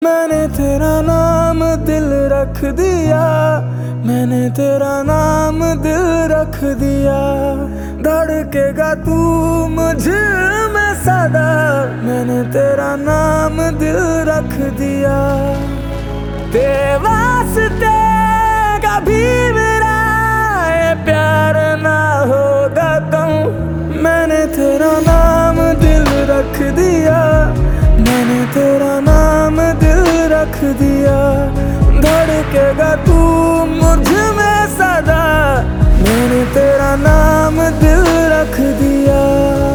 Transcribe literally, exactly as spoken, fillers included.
मैंने तेरा नाम दिल रख दिया, मैंने तेरा नाम दिल रख दिया। धड़केगा तू मुझ में सदा, मैंने तेरा नाम दिल रख दिया। तेरे वास्ते कभी मेरा ये प्यार ना होगा कम, मैंने तेरा नाम दिल रख दिया, मैंने तेरा नाम दिल रख दिया। धड़केगा तू मुझ में सदा, मैंने तेरा नाम दिल